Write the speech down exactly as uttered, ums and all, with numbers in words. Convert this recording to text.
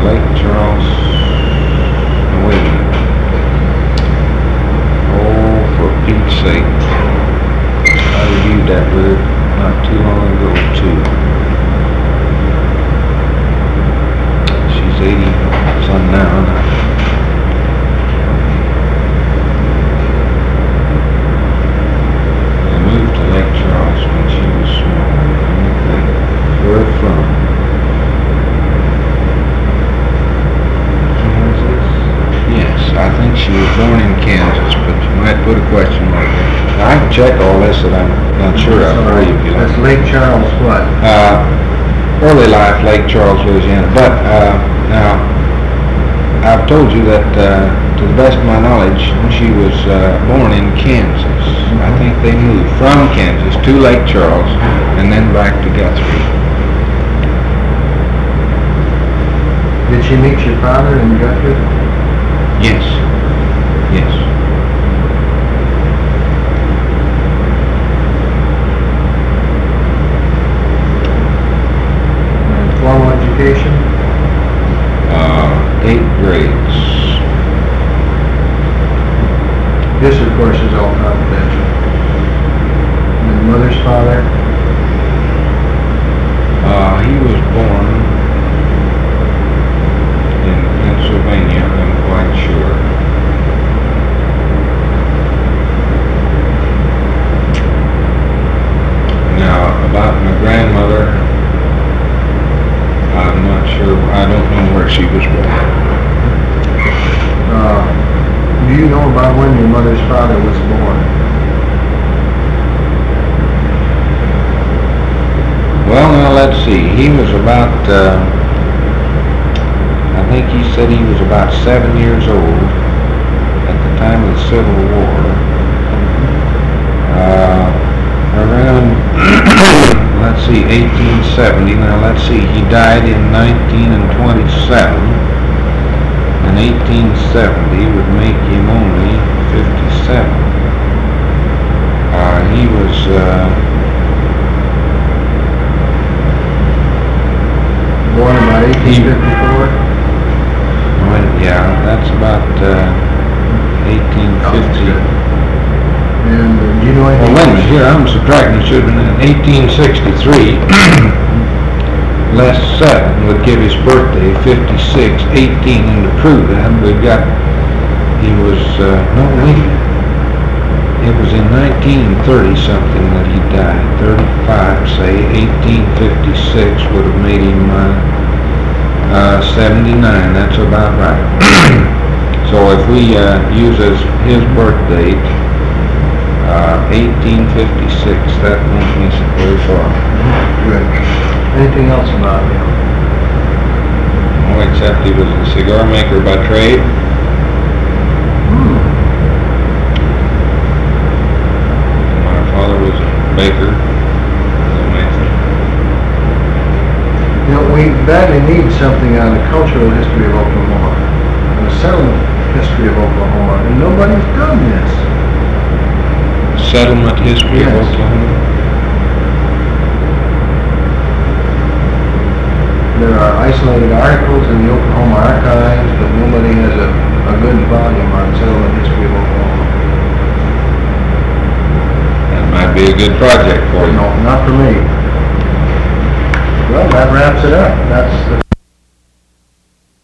Lake Charles, no, wait a minute. Oh, for Pete's sake. I reviewed that with her not too long ago, too. She's eighty some now. They moved to Lake Charles when she was small. Okay. Where from? Kansas? Yes, I think she was born in Kansas, but you might put a question mark there. I can check all this that I'm not sure of for you if you like. That's Lake Charles what? Uh, early life, Lake Charles, Louisiana. But, uh, now, I've told you that, uh, to the best of my knowledge, she was, uh, born in Kansas. I think they moved from Kansas to Lake Charles and then back to Guthrie. Did she meet your father in Guthrie? Yes. Yes. And formal education? Uh, eight grades. This, of course, is all confidential. And mother's father? Uh, he was born in Pennsylvania, I'm quite sure. Now, about my grandmother, I'm not sure, I don't know where she was born. Uh, do you know about when your mother's father was born? Well, now, let's see, he was about, uh, I think he said he was about seven years old at the time of the Civil War. Uh, around, let's see, eighteen seventy. Now, let's see, he died in nineteen twenty-seven. And eighteen seventy would make him only fifty-seven. Uh, he was, uh, Born about eighteen fifty-four? well, yeah, that's about, uh, eighteen fifty. And uh, do you know Well, anything? wait a minute, here, I'm subtracting, it should have been in eighteen sixty-three. Less seven would give his birthday fifty-six, eighteen, and to prove that, we've got, he was, uh, no, wait. It was in nineteen thirty something that he died, thirty-five, say, eighteen fifty-six would have made him, uh, uh, seventy-nine, that's about right. So if we, uh, use as his birth date, uh, eighteen fifty-six, that won't miss it very far. Good. Anything else about him? Oh, except he was a cigar maker by trade. Hmm. My father was a baker. You know, we badly need something on the cultural history of Oklahoma, and the settlement history of Oklahoma, and nobody's done this. Settlement history of Yes. Oklahoma. There are isolated articles in the Oklahoma archives, but nobody has a, a good volume on settlement history of Oklahoma. That might be a good project for you. No, not for me. Well, that wraps it up. That's the